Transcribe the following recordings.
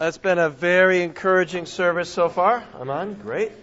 It's been a very encouraging service so far. I'm on? Great.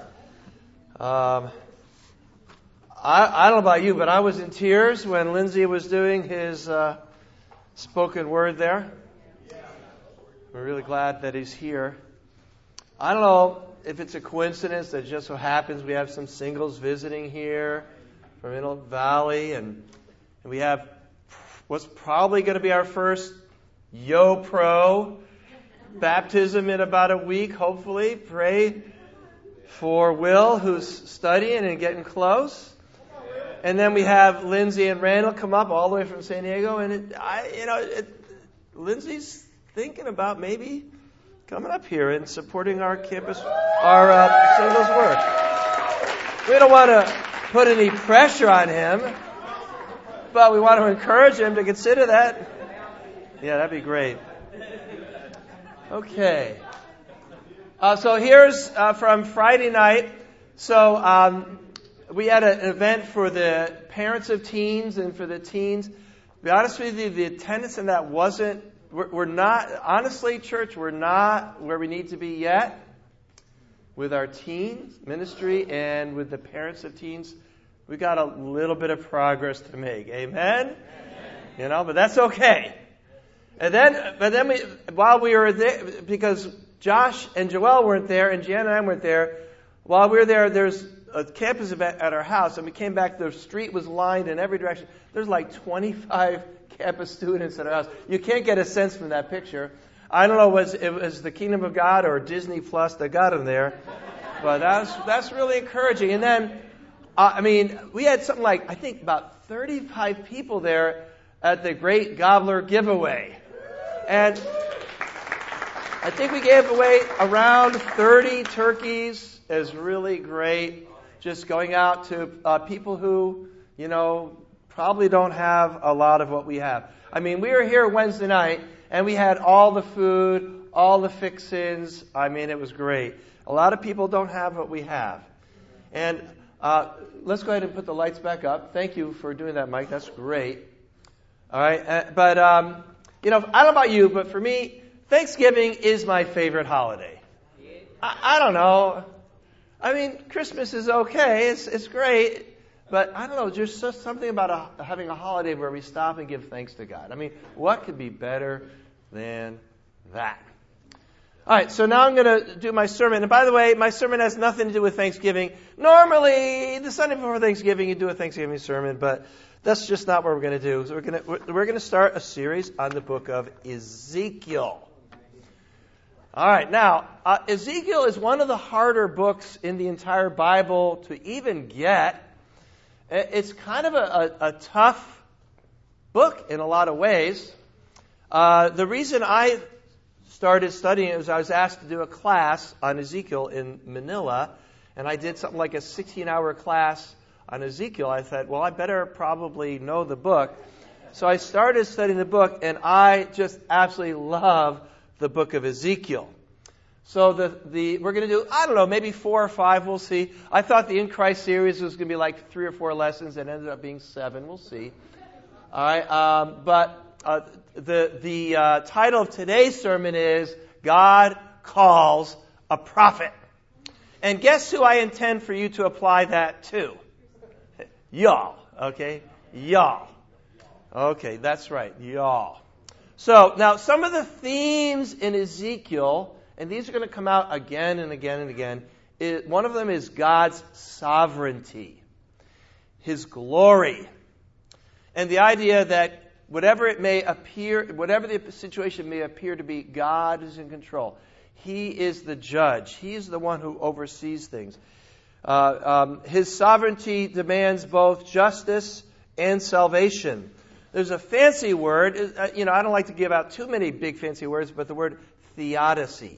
I don't know about you, but I was in tears when Lindsay was doing his spoken word there. We're really glad that he's here. I don't know if it's a coincidence that it just so happens we have some singles visiting here from Inland Valley, and we have what's probably going to be our first Yo Pro baptism in about a week, hopefully. Pray for Will, who's studying and getting close. And then we have Lindsay and Randall come up all the way from San Diego, and Lindsay's thinking about maybe coming up here and supporting our campus, our singles work. We don't want to put any pressure on him, but we want to encourage him to consider that. Yeah, that'd be great. Okay. So here's from Friday night. So we had an event for the parents of teens and for the teens. To be honest with you, the attendance in that we're not, honestly, church, we're not where we need to be yet with our teens ministry and with the parents of teens. We got a little bit of progress to make. Amen? But that's okay. But then while we were there, because Josh and Joelle weren't there and Jan and I weren't there, while we were there, there's a campus event at our house, and we came back, the street was lined in every direction. There's like 25 campus students at our house. You can't get a sense from that picture. I don't know if it was the Kingdom of God or Disney Plus that got them there, but that's really encouraging. And then, we had something like, I think about 35 people there at the Great Gobbler giveaway. And I think we gave away around 30 turkeys. It was really great. Just going out to people who, probably don't have a lot of what we have. We were here Wednesday night, and we had all the food, all the fixins. It was great. A lot of people don't have what we have. And let's go ahead and put the lights back up. Thank you for doing that, Mike. That's great. All right. But I don't know about you, but for me, Thanksgiving is my favorite holiday. I don't know. Christmas is okay. It's great. But I don't know. There's just something about having a holiday where we stop and give thanks to God. What could be better than that? All right. So now I'm going to do my sermon. And by the way, my sermon has nothing to do with Thanksgiving. Normally, the Sunday before Thanksgiving, you do a Thanksgiving sermon, but that's just not what we're going to do. So we're going to start a series on the book of Ezekiel. All right. Now, Ezekiel is one of the harder books in the entire Bible to even get. It's kind of a tough book in a lot of ways. The reason I started studying it was I was asked to do a class on Ezekiel in Manila, and I did something like a 16-hour class on Ezekiel. I thought, well, I better probably know the book. So I started studying the book, and I just absolutely love the book of Ezekiel. So we're going to do, I don't know, maybe 4 or 5, we'll see. I thought the In Christ series was going to be like 3 or 4 lessons. It ended up being 7. We'll see. All right. But the title of today's sermon is God Calls a Prophet. And guess who I intend for you to apply that to? Y'all. Okay? Y'all. Okay, that's right. Y'all. So now some of the themes in Ezekiel, and these are going to come out again and again and again. One of them is God's sovereignty, His glory, and the idea that whatever the situation may appear to be, God is in control. He is the judge. He is the one who oversees things. His sovereignty demands both justice and salvation. There's a fancy word. I don't like to give out too many big fancy words, but the word theodicy.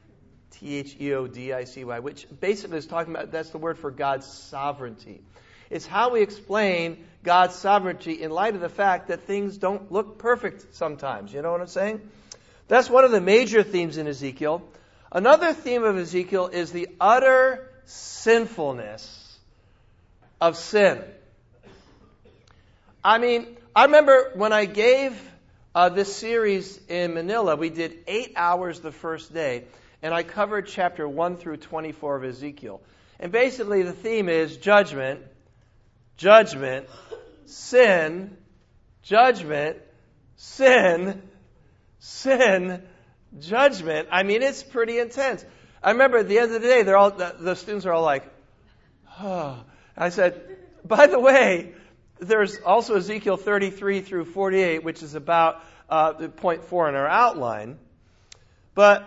Theodicy, which basically is talking about, that's the word for God's sovereignty. It's how we explain God's sovereignty in light of the fact that things don't look perfect sometimes. You know what I'm saying? That's one of the major themes in Ezekiel. Another theme of Ezekiel is the utter sinfulness of sin. I remember when I gave this series in Manila. We did 8 hours the first day, and I covered chapter 1 through 24 of Ezekiel. And basically the theme is judgment, judgment, sin, judgment, sin, sin, judgment. I mean, it's pretty intense. I remember at the end of the day, the students are all like, oh. I said, by the way, there's also Ezekiel 33 through 48, which is about point 4 in our outline. But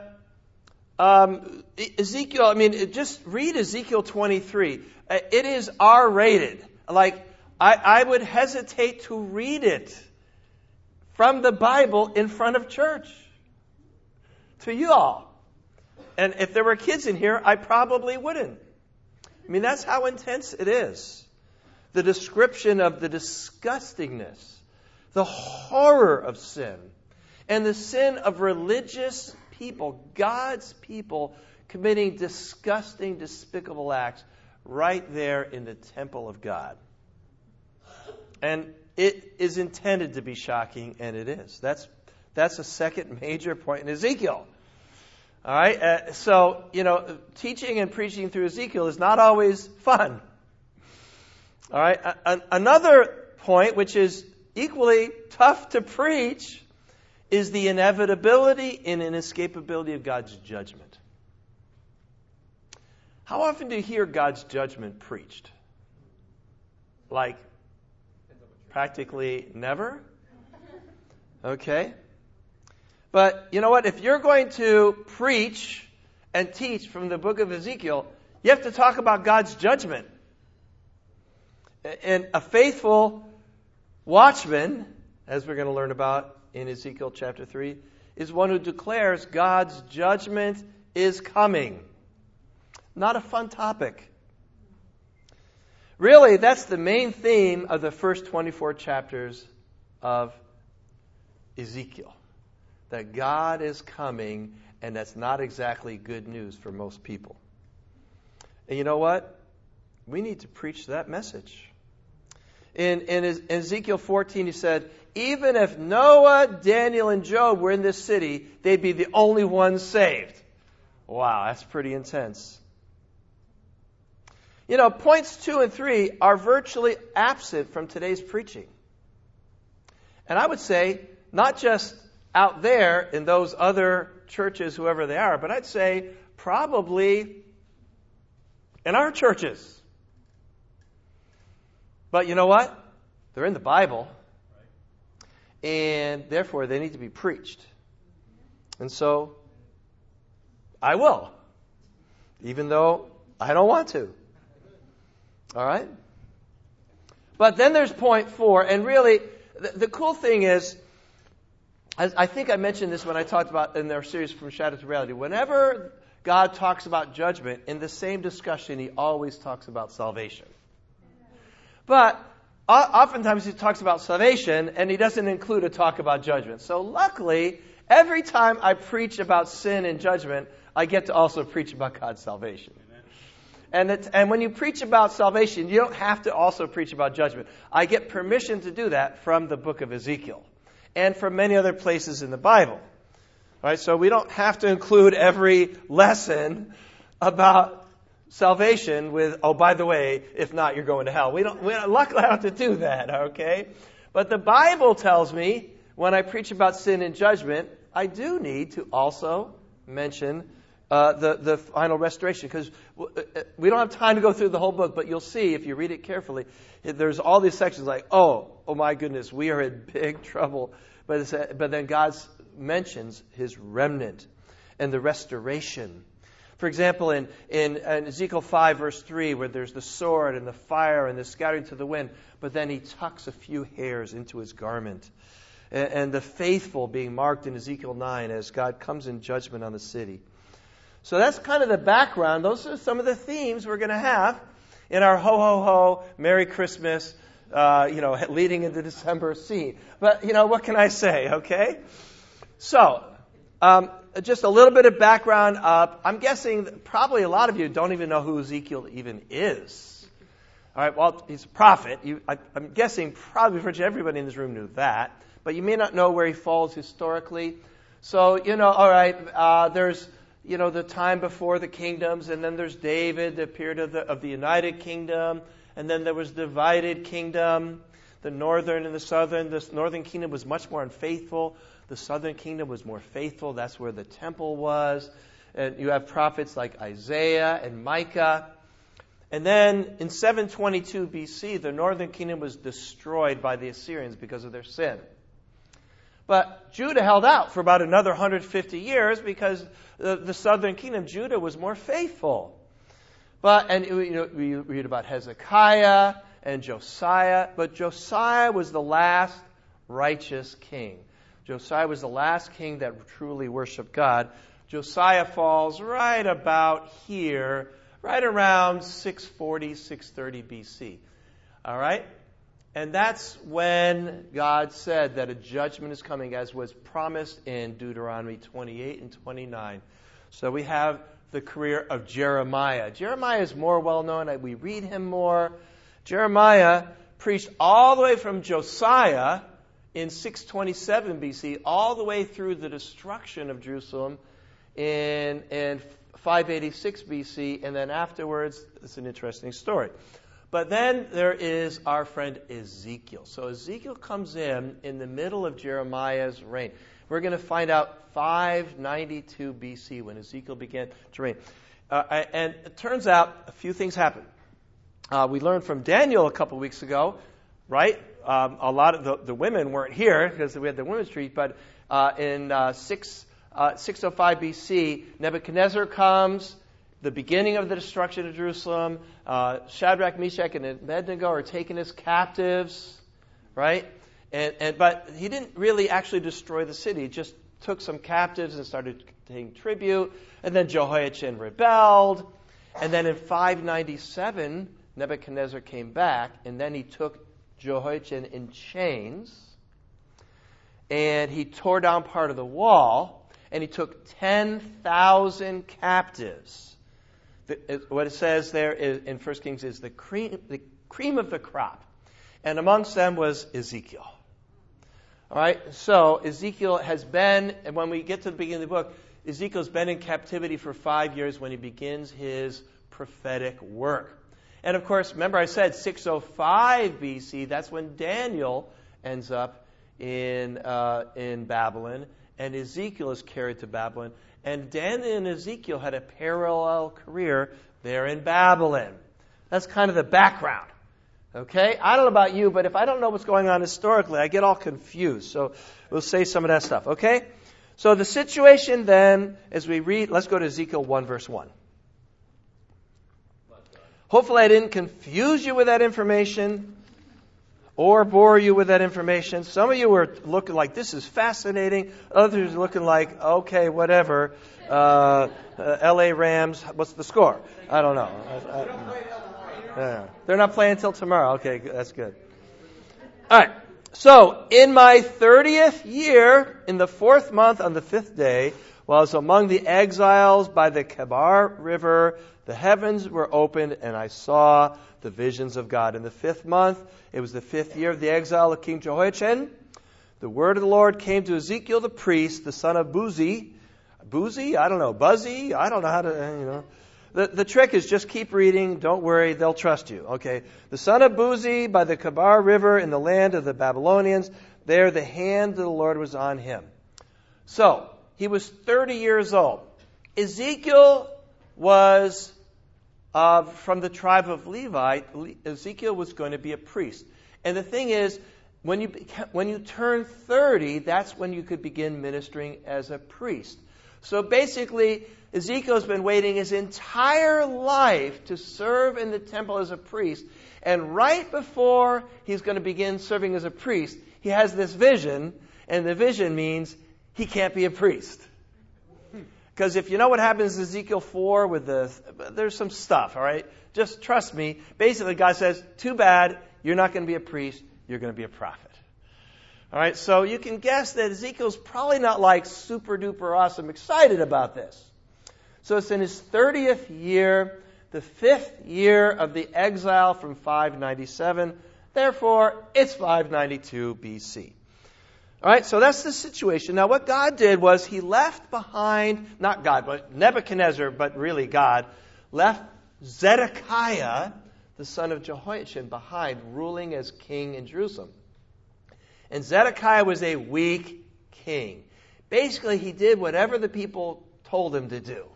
Ezekiel, just read Ezekiel 23. It is R-rated. Like, I would hesitate to read it from the Bible in front of church to you all. And if there were kids in here, I probably wouldn't. That's how intense it is. The description of the disgustingness, the horror of sin, and the sin of religious people, God's people, committing disgusting, despicable acts right there in the temple of God. And it is intended to be shocking, and it is. That's a second major point in Ezekiel. All right? So, teaching and preaching through Ezekiel is not always fun. All right? Another point, which is equally tough to preach, is the inevitability and inescapability of God's judgment. How often do you hear God's judgment preached? Like, practically never? Okay. But you know what? If you're going to preach and teach from the book of Ezekiel, you have to talk about God's judgment. And a faithful watchman, as we're going to learn about in Ezekiel chapter 3, is one who declares God's judgment is coming. Not a fun topic. Really, that's the main theme of the first 24 chapters of Ezekiel. That God is coming, and that's not exactly good news for most people. And you know what? We need to preach that message. In Ezekiel 14, he said, even if Noah, Daniel, and Job were in this city, they'd be the only ones saved. Wow, that's pretty intense. Points 2 and 3 are virtually absent from today's preaching. And I would say, not just out there in those other churches, whoever they are, but I'd say probably in our churches. But you know what? They're in the Bible, and therefore they need to be preached. And so I will, even though I don't want to. All right? But then there's point 4, and really, the cool thing is, I think I mentioned this when I talked about in our series From Shadow to Reality. Whenever God talks about judgment, in the same discussion, he always talks about salvation. But oftentimes he talks about salvation, and he doesn't include a talk about judgment. So luckily, every time I preach about sin and judgment, I get to also preach about God's salvation. And when you preach about salvation, you don't have to also preach about judgment. I get permission to do that from the book of Ezekiel and from many other places in the Bible. All right, so we don't have to include every lesson about salvation with, oh, by the way, if not, you're going to hell. We don't luckily have to do that, okay? But the Bible tells me when I preach about sin and judgment, I do need to also mention the final restoration, because we don't have time to go through the whole book, but you'll see if you read it carefully, there's all these sections like, oh my goodness, we are in big trouble. But then God mentions his remnant and the restoration. For example, in Ezekiel 5, verse 3, where there's the sword and the fire and the scattering to the wind, but then he tucks a few hairs into his garment. And the faithful being marked in Ezekiel 9 as God comes in judgment on the city. So that's kind of the background. Those are some of the themes we're going to have in our ho, ho, ho, Merry Christmas, leading into December scene. But, what can I say, okay? So, just a little bit of background. I'm guessing that probably a lot of you don't even know who Ezekiel even is. All right, well, he's a prophet. I'm guessing probably virtually everybody in this room knew that, but you may not know where he falls historically. So, all right, there's, the time before the kingdoms, and then there's David, the period of the United Kingdom, and then there was divided kingdom, the northern and the southern. The northern kingdom was much more unfaithful. The southern kingdom was more faithful. That's where the temple was. And you have prophets like Isaiah and Micah. And then in 722 BC, the northern kingdom was destroyed by the Assyrians because of their sin. But Judah held out for about another 150 years because the southern kingdom, Judah, was more faithful. We read about Hezekiah and Josiah, but Josiah was the last righteous king. Josiah was the last king that truly worshiped God. Josiah falls right about here, right around 640, 630 BC. All right? And that's when God said that a judgment is coming, as was promised in Deuteronomy 28 and 29. So we have the career of Jeremiah. Jeremiah is more well-known. We read him more. Jeremiah preached all the way from Josiah in 627 BC, all the way through the destruction of Jerusalem in 586 BC, and then afterwards, it's an interesting story. But then there is our friend Ezekiel. So Ezekiel comes in the middle of Jeremiah's reign. We're going to find out 592 BC when Ezekiel began to reign. And it turns out a few things happened. We learned from Daniel a couple weeks ago, right? A lot of the women weren't here because we had the women's retreat, but in 605 BC, Nebuchadnezzar comes, the beginning of the destruction of Jerusalem. Shadrach, Meshach, and Abednego are taken as captives, right? But he didn't really actually destroy the city. He just took some captives and started taking tribute. And then Jehoiachin rebelled. And then in 597, Nebuchadnezzar came back, and then he took Jehoiachin in chains, and he tore down part of the wall, and he took 10,000 captives. What it says there in 1 Kings is the cream of the crop. And amongst them was Ezekiel. All right, so Ezekiel has been, and when we get to the beginning of the book, Ezekiel's been in captivity for 5 years when he begins his prophetic work. And of course, remember I said 605 BC, that's when Daniel ends up in Babylon, and Ezekiel is carried to Babylon. And Daniel and Ezekiel had a parallel career there in Babylon. That's kind of the background. Okay? I don't know about you, but if I don't know what's going on historically, I get all confused. So we'll say some of that stuff. Okay? So the situation then, as we read, let's go to Ezekiel 1 verse 1. Hopefully I didn't confuse you with that information or bore you with that information. Some of you were looking like, this is fascinating. Others are looking like, okay, whatever. LA Rams, what's the score? I don't know. They're not playing until tomorrow. Okay, that's good. All right. So, in my 30th year, in the 4th month, on the 5th day, while I was among the exiles by the Kebar River, the heavens were opened, and I saw the visions of God. In the 5th month, it was the 5th year of the exile of King Jehoiachin. The word of the Lord came to Ezekiel the priest, the son of Buzi. Buzi? I don't know. Buzzy? I don't know how to, The trick is just keep reading. Don't worry. They'll trust you. Okay. The son of Buzi by the Kebar River in the land of the Babylonians. There the hand of the Lord was on him. So, he was 30 years old. Ezekiel was from the tribe of Levi. Ezekiel was going to be a priest. And the thing is, when you turn 30, that's when you could begin ministering as a priest. So basically, Ezekiel's been waiting his entire life to serve in the temple as a priest. And right before he's going to begin serving as a priest, he has this vision. And the vision means he can't be a priest. Because if you know what happens in Ezekiel 4 there's some stuff, all right? Just trust me. Basically, God says, too bad, you're not going to be a priest, you're going to be a prophet. All right, so you can guess that Ezekiel's probably not like super duper awesome excited about this. So it's in his 30th year the 5th year of the exile from 597. Therefore, it's 592 BC. All right, so that's the situation. Now, what God did was he left behind, not God, but Nebuchadnezzar, but really God, left Zedekiah, the son of Jehoiachin, behind, ruling as king in Jerusalem. And Zedekiah was a weak king. Basically, he did whatever the people told him to do.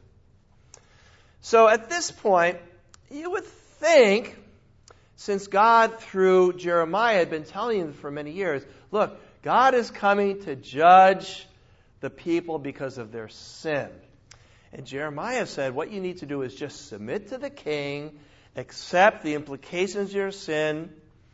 So at this point, you would think, since God, through Jeremiah, had been telling them for many years, look, God is coming to judge the people because of their sin. And Jeremiah said, what you need to do is just submit to the king, accept the implications of your sin,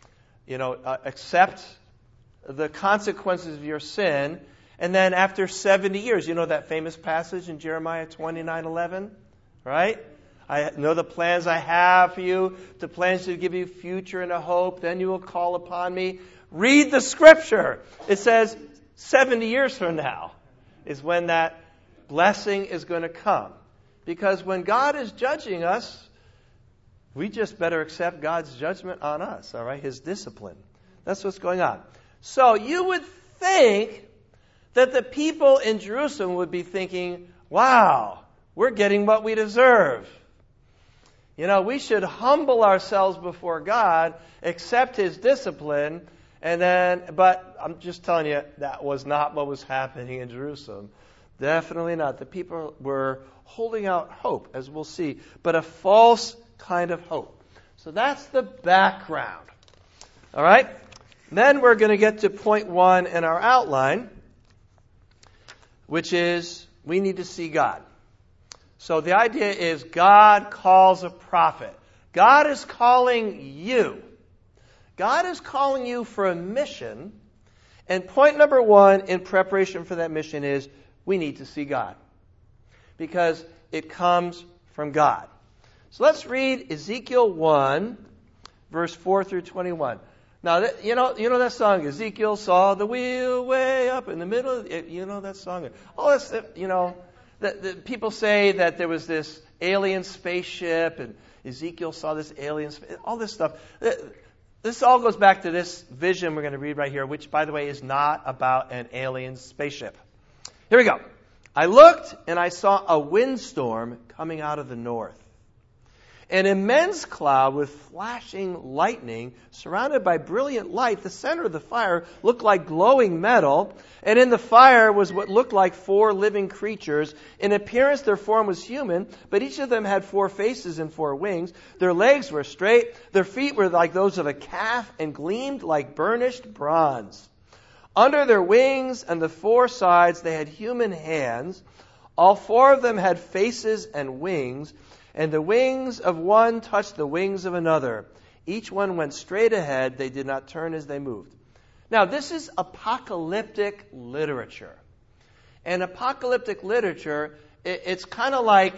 accept the consequences of your sin, and then after 70 years, you know that famous passage in Jeremiah 29:11, right? I know the plans I have for you, the plans to give you a future and a hope, then you will call upon me. Read the scripture. It says 70 years from now is when that blessing is going to come. Because when God is judging us, we just better accept God's judgment on us, all right? His discipline. That's what's going on. So you would think that the people in Jerusalem would be thinking, wow, we're getting what we deserve. We should humble ourselves before God, accept His discipline, but I'm just telling you, that was not what was happening in Jerusalem. Definitely not. The people were holding out hope, as we'll see, but a false kind of hope. So that's the background. All right? Then we're going to get to point 1 in our outline, which is we need to see God. So the idea is God calls a prophet. God is calling you. God is calling you for a mission. And point number 1 in preparation for that mission is we need to see God. Because it comes from God. So let's read Ezekiel 1, verse 4 through 21. Now, you know that song, Ezekiel saw the wheel way up in the middle. You know that song? Oh, that's, the people say that there was this alien spaceship, and Ezekiel saw this alien spaceship, all this stuff. This all goes back to this vision we're going to read right here, which, by the way, is not about an alien spaceship. Here we go. I looked, and I saw a windstorm coming out of the north. An immense cloud with flashing lightning, surrounded by brilliant light. The center of the fire looked like glowing metal, and in the fire was what looked like 4 living creatures. In appearance, their form was human, but each of them had 4 faces and 4 wings. Their legs were straight, their feet were like those of a calf, and gleamed like burnished bronze. Under their wings and the 4 sides, they had human hands. All 4 of them had faces and wings, and the wings of one touched the wings of another. Each one went straight ahead. They did not turn as they moved. Now, this is apocalyptic literature. And apocalyptic literature, it's kind of like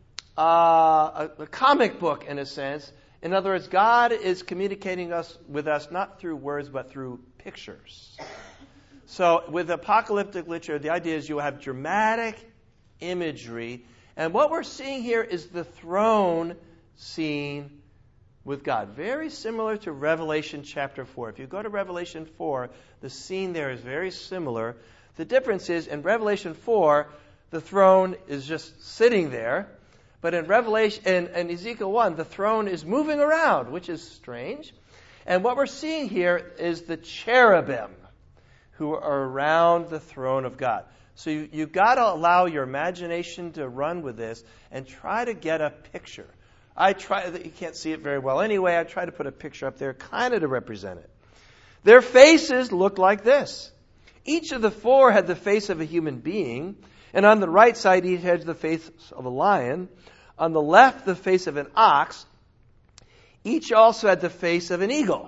a comic book in a sense. In other words, God is communicating with us not through words, but through pictures. So with apocalyptic literature, the idea is you have dramatic imagery. And what we're seeing here is the throne scene with God. Very similar to Revelation chapter 4. If you go to Revelation 4, the scene there is very similar. The difference is in Revelation 4, the throne is just sitting there. But in Ezekiel 1, the throne is moving around, which is strange. And what we're seeing here is the cherubim who are around the throne of God. So you've got to allow your imagination to run with this and try to get a picture. You can't see it very well anyway. I try to put a picture up there kind of to represent it. Their faces looked like this. Each of the 4 had the face of a human being, and on the right side each had the face of a lion. On the left, the face of an ox. Each also had the face of an eagle.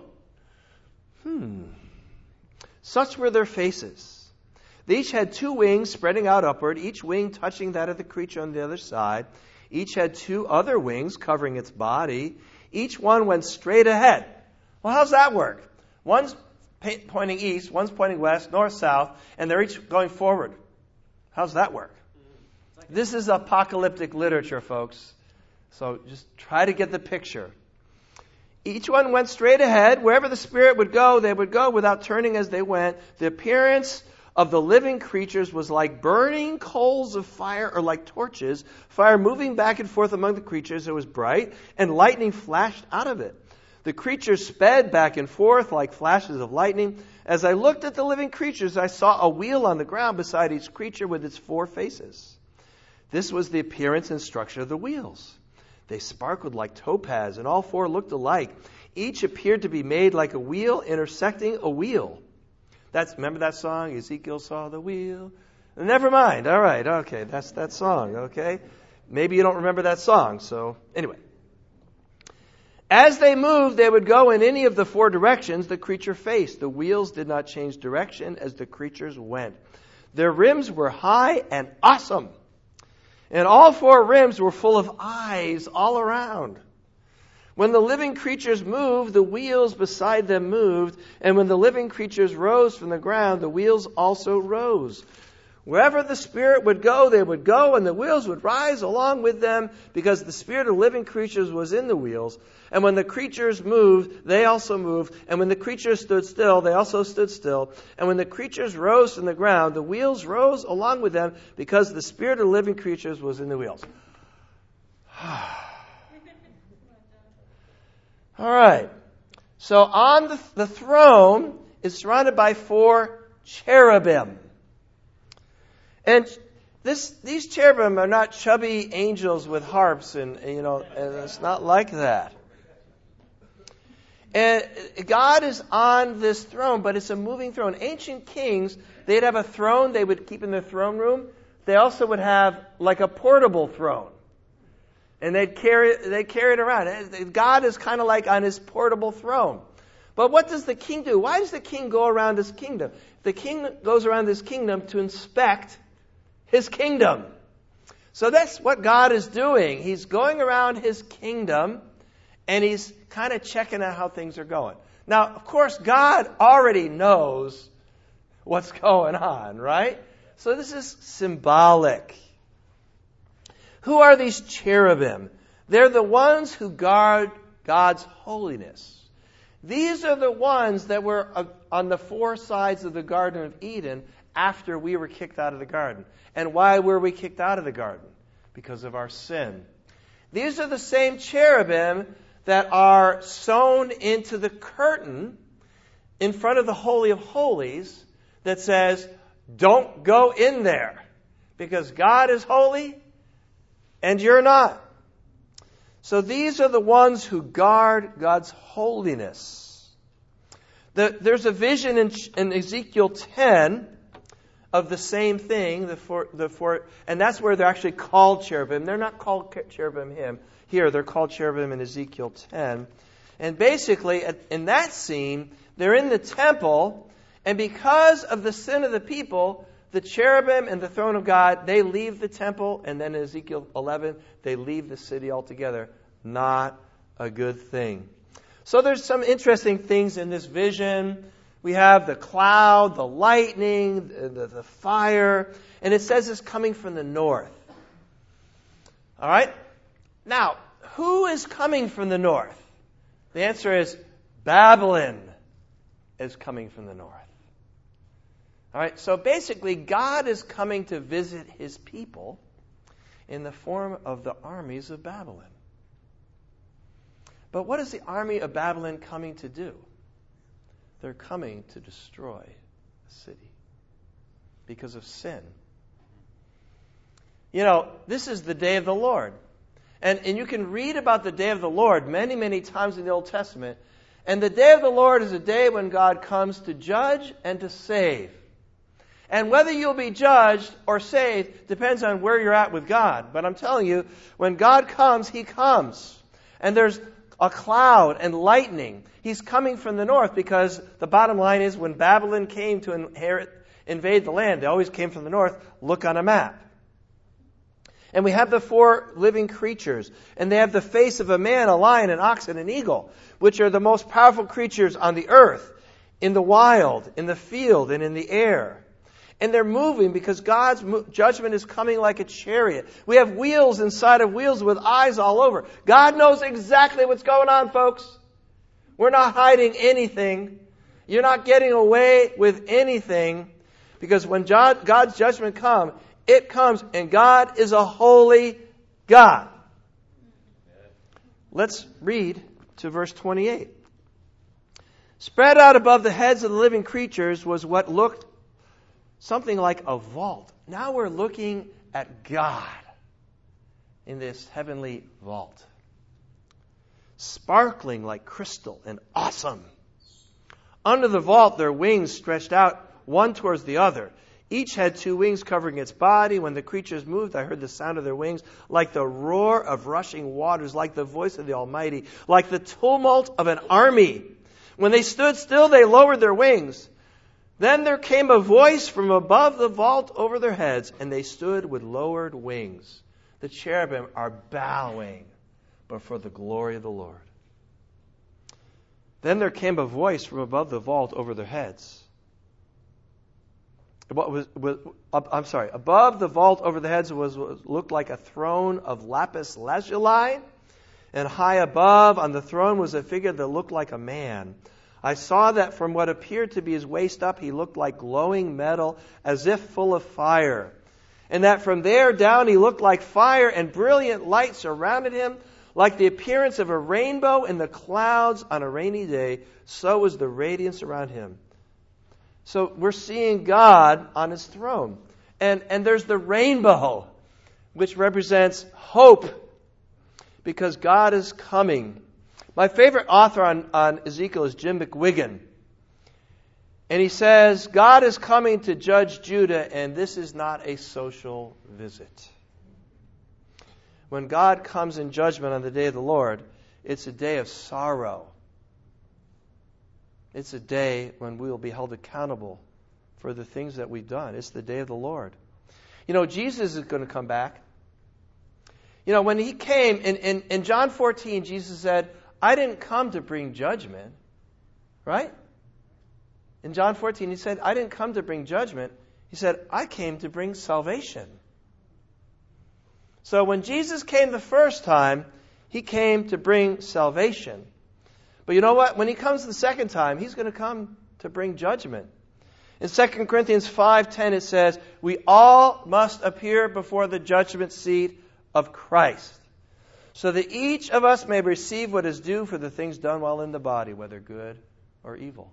Such were their faces. They each had 2 wings spreading out upward, each wing touching that of the creature on the other side. Each had 2 other wings covering its body. Each one went straight ahead. Well, how's that work? One's pointing east, one's pointing west, north, south, and they're each going forward. How's that work? This is apocalyptic literature, folks. So just try to get the picture. Each one went straight ahead. Wherever the Spirit would go, they would go without turning as they went. The appearance of the living creatures was like burning coals of fire or like torches, fire moving back and forth among the creatures. It was bright, and lightning flashed out of it. The creatures sped back and forth like flashes of lightning. As I looked at the living creatures, I saw a wheel on the ground beside each creature with its 4 faces. This was the appearance and structure of the wheels. They sparkled like topaz, and all 4 looked alike. Each appeared to be made like a wheel intersecting a wheel. Remember that song? Ezekiel saw the wheel. Never mind. All right. Okay. That's that song. Okay. Maybe you don't remember that song. So anyway. As they moved, they would go in any of the 4 directions the creature faced. The wheels did not change direction as the creatures went. Their rims were high and awesome. And all 4 rims were full of eyes all around. When the living creatures moved, the wheels beside them moved. And when the living creatures rose from the ground, the wheels also rose. Wherever the Spirit would go, they would go, and the wheels would rise along with them, because the spirit of living creatures was in the wheels. And when the creatures moved, they also moved. And when the creatures stood still, they also stood still. And when the creatures rose from the ground, the wheels rose along with them, because the spirit of living creatures was in the wheels. All right. So on the throne is surrounded by 4 cherubim. And these cherubim are not chubby angels with harps, and it's not like that. And God is on this throne, but it's a moving throne. Ancient kings, they'd have a throne they would keep in their throne room. They also would have like a portable throne. And they'd carry it around. God is kind of like on his portable throne. But what does the king do? Why does the king go around his kingdom? The king goes around his kingdom to inspect his kingdom. So that's what God is doing. He's going around his kingdom, and he's kind of checking out how things are going. Now, of course, God already knows what's going on, right? So this is symbolic. Who are these cherubim? They're the ones who guard God's holiness. These are the ones that were on the 4 sides of the Garden of Eden after we were kicked out of the garden. And why were we kicked out of the garden? Because of our sin. These are the same cherubim that are sewn into the curtain in front of the Holy of Holies that says, don't go in there, because God is holy and you're not. So these are the ones who guard God's holiness. There's a vision in Ezekiel 10 of the same thing, and that's where they're actually called cherubim. They're not called cherubim here. They're called cherubim in Ezekiel 10. And basically, in that scene, they're in the temple, and because of the sin of the people, the cherubim and the throne of God, they leave the temple, and then in Ezekiel 11, they leave the city altogether. Not a good thing. So there's some interesting things in this vision. We have the cloud, the lightning, the fire, and it says it's coming from the north. All right? Now, who is coming from the north? The answer is Babylon is coming from the north. All right, so basically, God is coming to visit his people in the form of the armies of Babylon. But what is the army of Babylon coming to do? They're coming to destroy the city because of sin. This is the day of the Lord. And you can read about the day of the Lord many, many times in the Old Testament. And the day of the Lord is a day when God comes to judge and to save. And whether you'll be judged or saved depends on where you're at with God. But I'm telling you, when God comes, he comes. And there's a cloud and lightning. He's coming from the north, because the bottom line is, when Babylon came to invade the land, they always came from the north. Look on a map. And we have the 4 living creatures. And they have the face of a man, a lion, an ox, and an eagle, which are the most powerful creatures on the earth, in the wild, in the field, and in the air. and they're moving because God's judgment is coming like a chariot. We have wheels inside of wheels with eyes all over. God knows exactly what's going on, folks. We're not hiding anything. You're not getting away with anything, because when God's judgment comes, it comes, and God is a holy God. Let's read to verse 28. Spread out above the heads of the living creatures was what looked something like a vault. Now we're looking at God in this heavenly vault, sparkling like crystal and awesome. Under the vault, their wings stretched out one towards the other. Each had 2 wings covering its body. When the creatures moved, I heard the sound of their wings like the roar of rushing waters, like the voice of the Almighty, like the tumult of an army. When they stood still, they lowered their wings. Then there came a voice from above the vault over their heads, and they stood with lowered wings. The cherubim are bowing before the glory of the Lord. Then there came a voice from above the vault over their heads. Above the vault over the heads looked like a throne of lapis lazuli, and high above on the throne was a figure that looked like a man. I saw that from what appeared to be his waist up, he looked like glowing metal, as if full of fire. And that from there down he looked like fire, and brilliant light surrounded him, like the appearance of a rainbow in the clouds on a rainy day. So was the radiance around him. So we're seeing God on his throne. And there's the rainbow, which represents hope, because God is coming. My favorite author on Ezekiel is Jim McWigan. And he says, God is coming to judge Judah, and this is not a social visit. When God comes in judgment on the day of the Lord, it's a day of sorrow. It's a day when we will be held accountable for the things that we've done. It's the day of the Lord. You know, Jesus is going to come back. You know, when he came, in John 14, Jesus said, I didn't come to bring judgment. Right? In John 14, he said, I didn't come to bring judgment. He said, I came to bring salvation. So when Jesus came the first time, he came to bring salvation. But you know what? When he comes the second time, he's going to come to bring judgment. In 2 Corinthians 5:10 it says, we all must appear before the judgment seat of Christ, so that each of us may receive what is due for the things done while in the body, whether good or evil.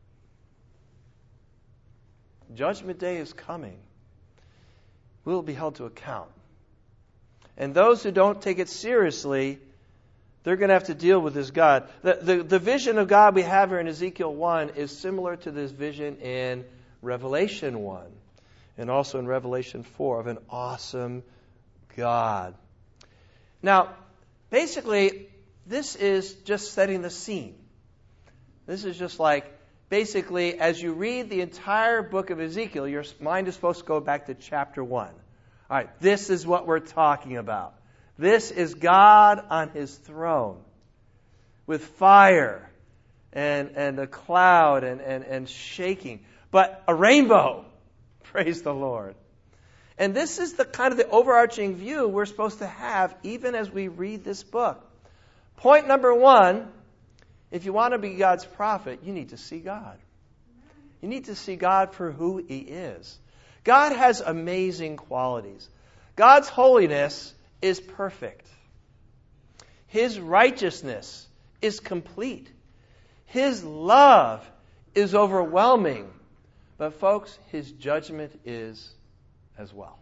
Judgment day is coming. We will be held to account. And those who don't take it seriously, they're going to have to deal with this God. The vision of God we have here in Ezekiel 1 is similar to this vision in Revelation 1 and also in Revelation 4 of an awesome God. Now, basically, this is just setting the scene. This is just like, basically, as you read the entire book of Ezekiel, your mind is supposed to go back to chapter 1. All right, this is what we're talking about. This is God on his throne with fire and a cloud and shaking, but a rainbow. Praise the Lord. And this is the kind of the overarching view we're supposed to have even as we read this book. Point number 1, if you want to be God's prophet, you need to see God. You need to see God for who he is. God has amazing qualities. God's holiness is perfect. His righteousness is complete. His love is overwhelming. But folks, his judgment is as well.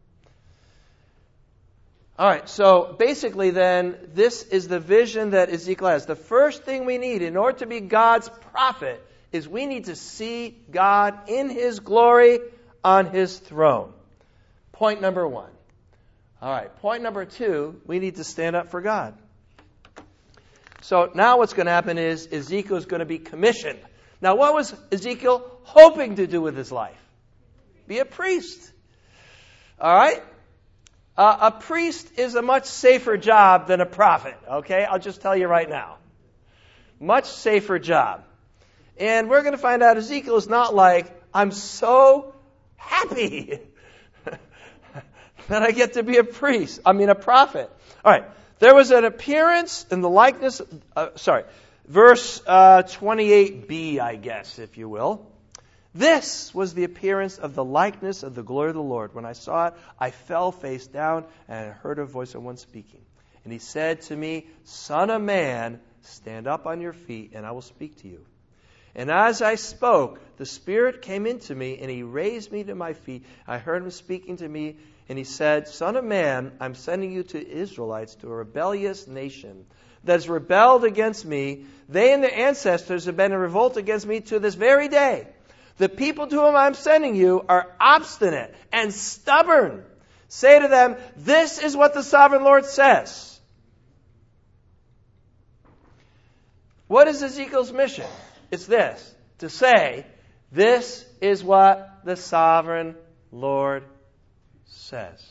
All right, so basically then, this is the vision that Ezekiel has. The first thing we need in order to be God's prophet is we need to see God in his glory on his throne. Point number 1. All right, point number 2, we need to stand up for God. So now what's going to happen is Ezekiel is going to be commissioned. Now what was Ezekiel hoping to do with his life? Be a priest. All right? A priest is a much safer job than a prophet, okay? I'll just tell you right now. Much safer job. And we're going to find out Ezekiel is not like, I'm so happy that I get to be a prophet. All right. There was an appearance in the likeness, verse 28b, I guess, if you will. This was the appearance of the likeness of the glory of the Lord. When I saw it, I fell face down, and I heard a voice of one speaking. And he said to me, Son of man, stand up on your feet, and I will speak to you. And as I spoke, the Spirit came into me, and he raised me to my feet. I heard him speaking to me, and he said, Son of man, I'm sending you to Israelites, to a rebellious nation that has rebelled against me. They and their ancestors have been in revolt against me to this very day. The people to whom I'm sending you are obstinate and stubborn. Say to them, this is what the sovereign Lord says. What is Ezekiel's mission? It's this, to say, this is what the sovereign Lord says.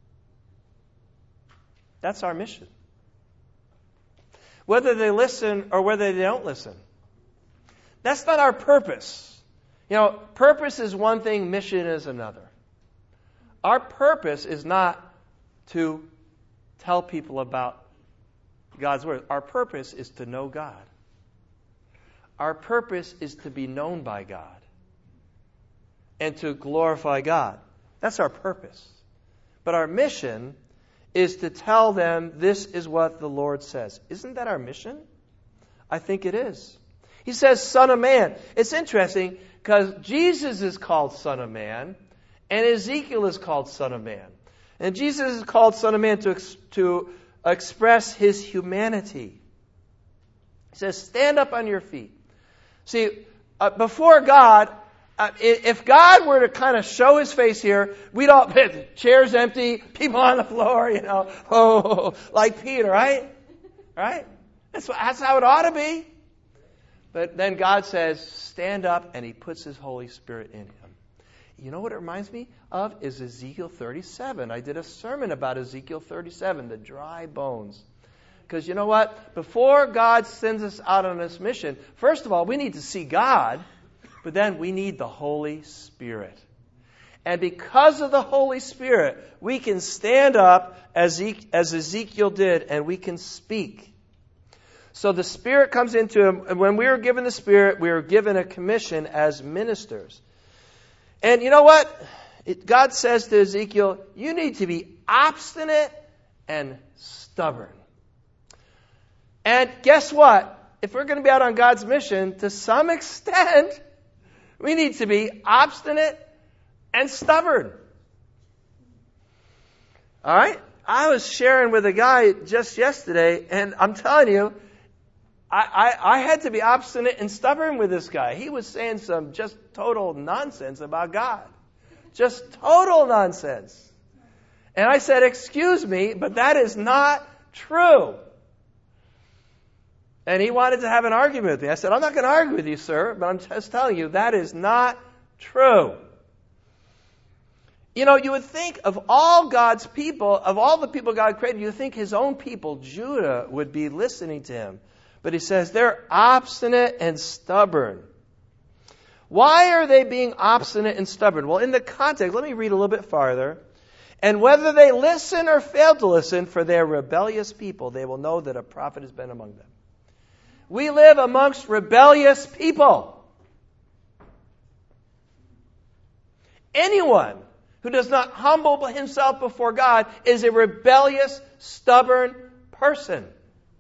That's our mission. Whether they listen or whether they don't listen. That's not our purpose. Purpose is one thing, mission is another. Our purpose is not to tell people about God's Word. Our purpose is to know God. Our purpose is to be known by God and to glorify God. That's our purpose. But our mission is to tell them this is what the Lord says. Isn't that our mission? I think it is. He says, Son of Man. It's interesting because Jesus is called Son of Man and Ezekiel is called Son of Man. And Jesus is called Son of Man to express his humanity. He says, stand up on your feet. See, before God, if God were to kind of show his face here, we'd all, chairs empty, people on the floor, like Peter, right? Right? That's how it ought to be. But then God says, stand up, and he puts his Holy Spirit in him. You know what it reminds me of is Ezekiel 37. I did a sermon about Ezekiel 37, the dry bones. Because you know what? Before God sends us out on this mission, first of all, we need to see God, but then we need the Holy Spirit. And because of the Holy Spirit, we can stand up as Ezekiel did, and we can speak. So the Spirit comes into him, and when we were given the Spirit, we were given a commission as ministers. And you know what? God says to Ezekiel, you need to be obstinate and stubborn. And guess what? If we're going to be out on God's mission, to some extent, we need to be obstinate and stubborn. All right? I was sharing with a guy just yesterday, and I'm telling you, I had to be obstinate and stubborn with this guy. He was saying some just total nonsense about God. Just total nonsense. And I said, excuse me, but that is not true. And he wanted to have an argument with me. I said, I'm not going to argue with you, sir, but I'm just telling you, that is not true. You would think of all God's people, of all the people God created, you would think his own people, Judah, would be listening to him. But he says they're obstinate and stubborn. Why are they being obstinate and stubborn? Well, in the context, let me read a little bit farther. And whether they listen or fail to listen, for they are rebellious people, they will know that a prophet has been among them. We live amongst rebellious people. Anyone who does not humble himself before God is a rebellious, stubborn person.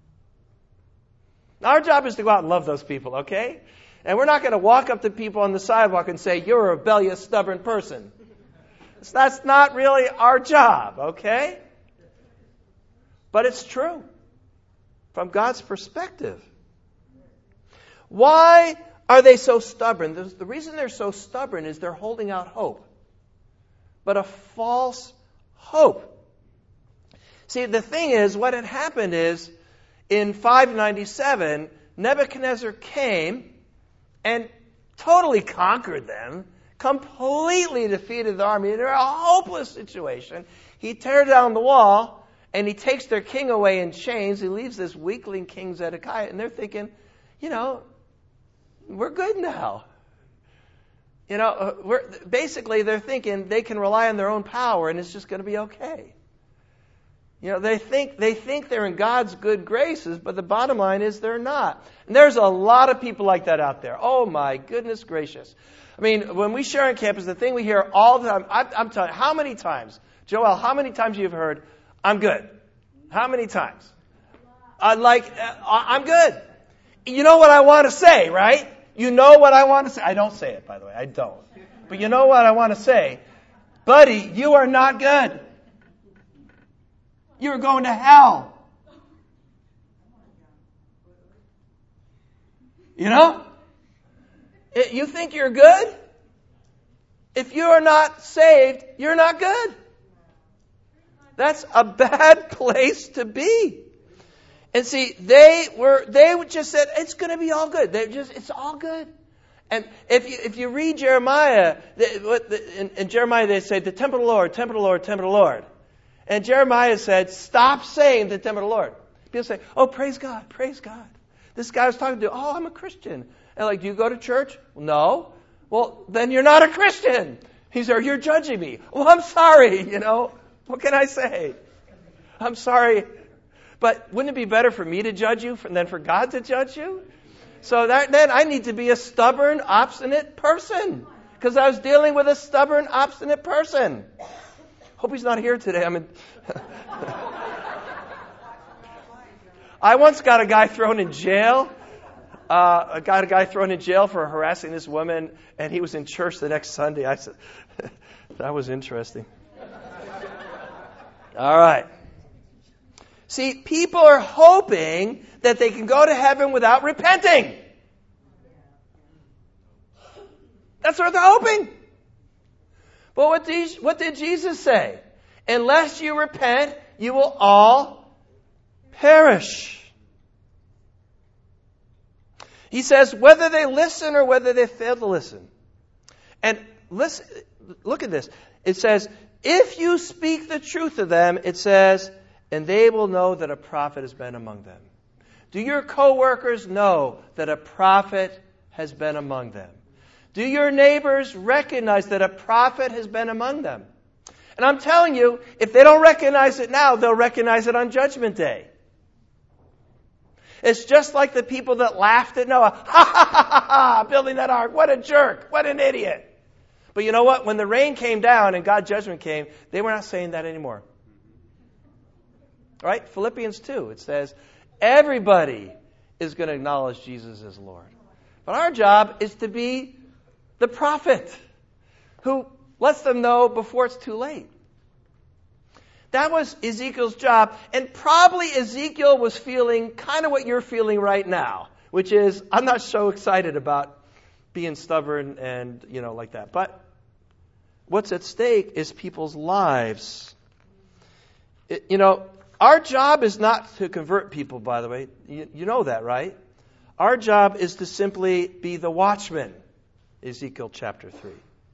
Now, our job is to go out and love those people, okay? And we're not going to walk up to people on the sidewalk and say, you're a rebellious, stubborn person. That's not really our job, okay? But it's true from God's perspective. Why are they so stubborn? The reason they're so stubborn is they're holding out hope. But a false hope. See, the thing is, what had happened is, in 597, Nebuchadnezzar came and totally conquered them, completely defeated the army. They're a hopeless situation. He tears down the wall, and he takes their king away in chains. He leaves this weakling King Zedekiah, and they're thinking, we're good now. Basically they're thinking they can rely on their own power and it's just going to be okay. They think they're in God's good graces, but the bottom line is they're not. And there's a lot of people like that out there. Oh my goodness gracious. I mean, when we share on campus, the thing we hear all the time, I'm telling you, how many times, Joel, how many times you've heard, I'm good? How many times? I'm good. You know what I want to say, right? You know what I want to say. I don't say it, by the way. I don't. But you know what I want to say? Buddy, you are not good. You're going to hell. You think you're good? If you are not saved, you're not good. That's a bad place to be. And see, they just said, it's going to be all good. It's all good. And if you read Jeremiah, in Jeremiah they say, the temple of the Lord, temple of the Lord, temple of the Lord. And Jeremiah said, stop saying the temple of the Lord. People say, oh, praise God, praise God. This guy I was talking to, oh, I'm a Christian. And do you go to church? No. Well, then you're not a Christian. He said, you're judging me. Well, I'm sorry, What can I say? I'm sorry. But wouldn't it be better for me to judge you than for God to judge you? So then I need to be a stubborn, obstinate person. Because I was dealing with a stubborn, obstinate person. Hope he's not here today. I once got a guy thrown in jail. I got a guy thrown in jail for harassing this woman, and he was in church the next Sunday. I said, that was interesting. All right. See, people are hoping that they can go to heaven without repenting. That's what they're hoping. But what did Jesus say? Unless you repent, you will all perish. He says whether they listen or whether they fail to listen. And listen, look at this. It says, if you speak the truth to them, it says, and they will know that a prophet has been among them. Do your coworkers know that a prophet has been among them? Do your neighbors recognize that a prophet has been among them? And I'm telling you, if they don't recognize it now, they'll recognize it on Judgment Day. It's just like the people that laughed at Noah. Ha ha ha ha ha! Building that ark. What a jerk. What an idiot. But you know what? When the rain came down and God's judgment came, they were not saying that anymore. Right? Philippians 2, it says, everybody is going to acknowledge Jesus as Lord. But our job is to be the prophet who lets them know before it's too late. That was Ezekiel's job. And probably Ezekiel was feeling kind of what you're feeling right now, which is, I'm not so excited about being stubborn and, like that. But what's at stake is people's lives. Our job is not to convert people, by the way. You know that, right? Our job is to simply be the watchman. Ezekiel chapter 3.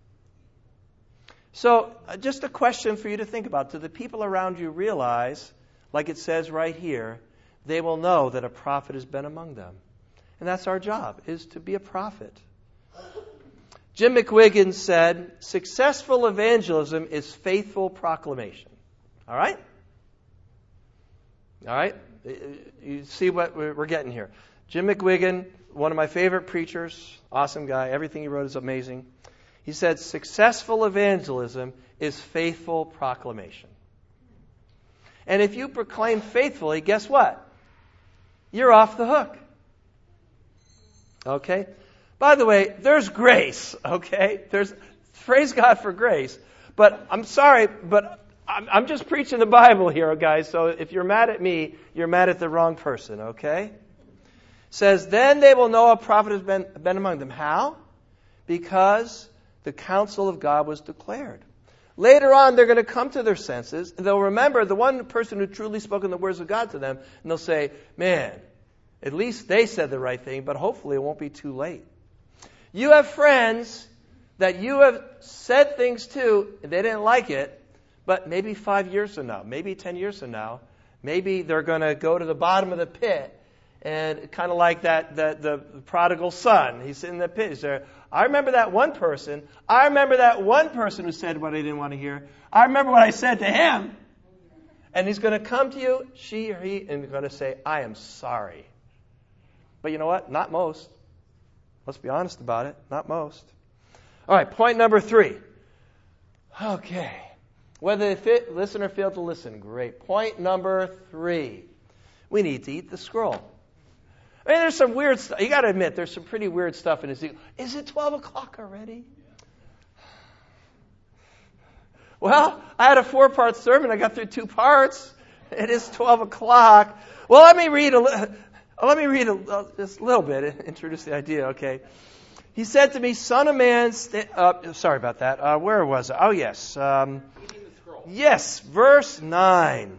So, just a question for you to think about. Do the people around you realize, like it says right here, they will know that a prophet has been among them? And that's our job, is to be a prophet. Jim McWiggin said, successful evangelism is faithful proclamation. All right? All right? You see what we're getting here. Jim McWiggin, one of my favorite preachers, awesome guy. Everything he wrote is amazing. He said, successful evangelism is faithful proclamation. And if you proclaim faithfully, guess what? You're off the hook. Okay? By the way, there's grace, okay? Praise God for grace. But I'm sorry, but I'm just preaching the Bible here, guys. So if you're mad at me, you're mad at the wrong person, okay? Says, then they will know a prophet has been among them. How? Because the counsel of God was declared. Later on, they're going to come to their senses, and they'll remember the one person who truly spoken the words of God to them, and they'll say, man, at least they said the right thing, but hopefully it won't be too late. You have friends that you have said things to, and they didn't like it, but maybe 5 years from now, maybe 10 years from now, maybe they're going to go to the bottom of the pit, and kind of like the prodigal son. He's in the pit. He's there. I remember that one person. I remember that one person who said what I didn't want to hear. I remember what I said to him. And he's going to come to you, she or he, and going to say, I am sorry. But you know what? Not most. Let's be honest about it. Not most. All right, point number 3. Okay. Whether they listen or fail to listen, great. Point number 3. We need to eat the scroll. I mean, there's some weird stuff. You got to admit, there's some pretty weird stuff in Ezekiel. Is it 12 o'clock already? Well, I had a 4-part sermon. I got through 2 parts. It is 12 o'clock. Well, let me read just a little bit. Introduce the idea, okay? He said to me, Son of man, sorry about that. Where was I? Oh, yes. Yes, verse 9.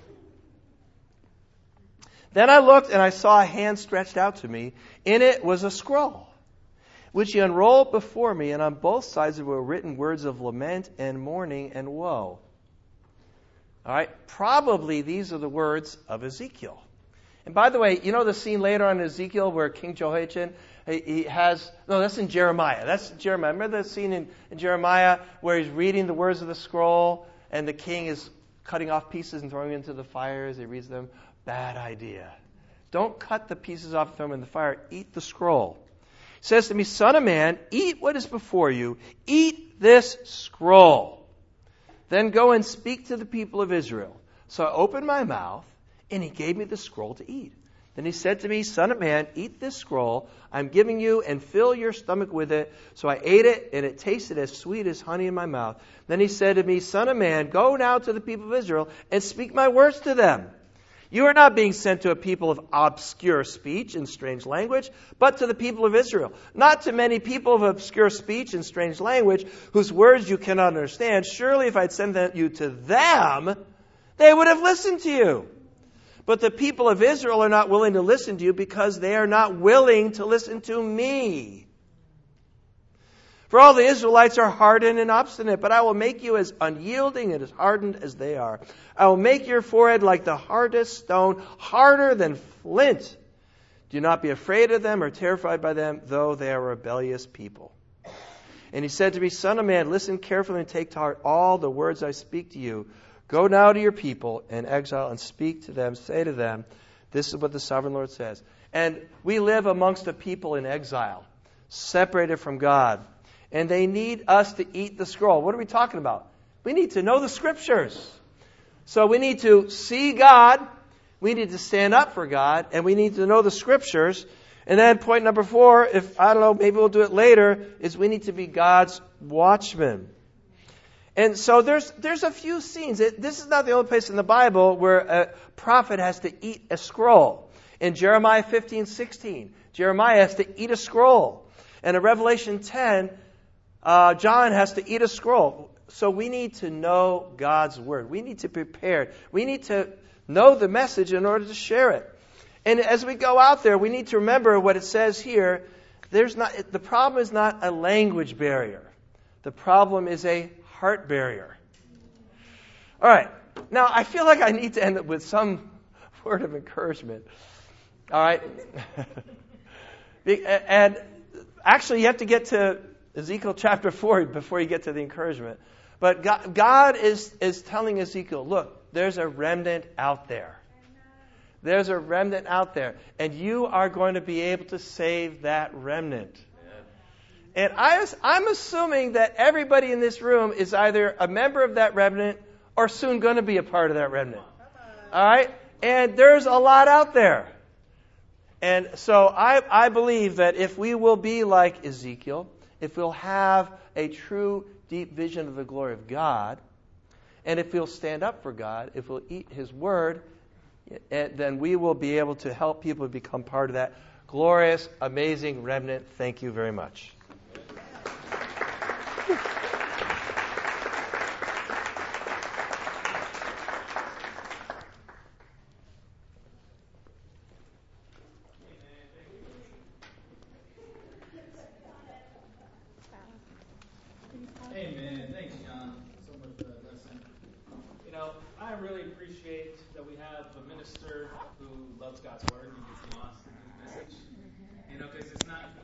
Then I looked and I saw a hand stretched out to me. In it was a scroll, which he unrolled before me, and on both sides were written words of lament and mourning and woe. All right, probably these are the words of Ezekiel. And by the way, you know the scene later on in Ezekiel where King Jehoiachin, that's in Jeremiah. That's Jeremiah. Remember the scene in Jeremiah where he's reading the words of the scroll and the king is cutting off pieces and throwing them into the fire as he reads them? Bad idea. Don't cut the pieces off and throw them in the fire. Eat the scroll. He says to me, Son of man, eat what is before you. Eat this scroll. Then go and speak to the people of Israel. So I opened my mouth, and he gave me the scroll to eat. Then he said to me, Son of man, eat this scroll I'm giving you and fill your stomach with it. So I ate it, and it tasted as sweet as honey in my mouth. Then he said to me, Son of man, go now to the people of Israel and speak my words to them. You are not being sent to a people of obscure speech and strange language, but to the people of Israel. Not to many people of obscure speech and strange language, whose words you cannot understand. Surely if I'd sent you to them, they would have listened to you. But the people of Israel are not willing to listen to you because they are not willing to listen to me. For all the Israelites are hardened and obstinate, but I will make you as unyielding and as hardened as they are. I will make your forehead like the hardest stone, harder than flint. Do not be afraid of them or terrified by them, though they are a rebellious people. And he said to me, Son of man, listen carefully and take to heart all the words I speak to you. Go now to your people in exile and speak to them. Say to them, this is what the sovereign Lord says. And we live amongst a people in exile, separated from God. And they need us to eat the scroll. What are we talking about? We need to know the Scriptures. So we need to see God, we need to stand up for God, and we need to know the Scriptures. And then point number 4, maybe we'll do it later, is we need to be God's watchmen. And so there's a few scenes. This is not the only place in the Bible where a prophet has to eat a scroll. In Jeremiah 15:16, Jeremiah has to eat a scroll. And in Revelation 10, John has to eat a scroll. So we need to know God's Word. We need to prepare. We need to know the message in order to share it. And as we go out there, we need to remember what it says here. The problem is not a language barrier. The problem is a heart barrier. All right. Now, I feel like I need to end up with some word of encouragement. All right. And actually, you have to get to Ezekiel chapter 4 before you get to the encouragement. But God is telling Ezekiel, look, there's a remnant out there. There's a remnant out there. And you are going to be able to save that remnant. And I'm assuming that everybody in this room is either a member of that remnant or soon going to be a part of that remnant. All right? And there's a lot out there. And so I believe that if we will be like Ezekiel, if we'll have a true deep vision of the glory of God, and if we'll stand up for God, if we'll eat His Word, then we will be able to help people become part of that glorious, amazing remnant. Thank you very much. Amen. Thanks, John, so much for that lesson. I really appreciate that we have a minister who loves God's Word and gets lost in His message. Because it's not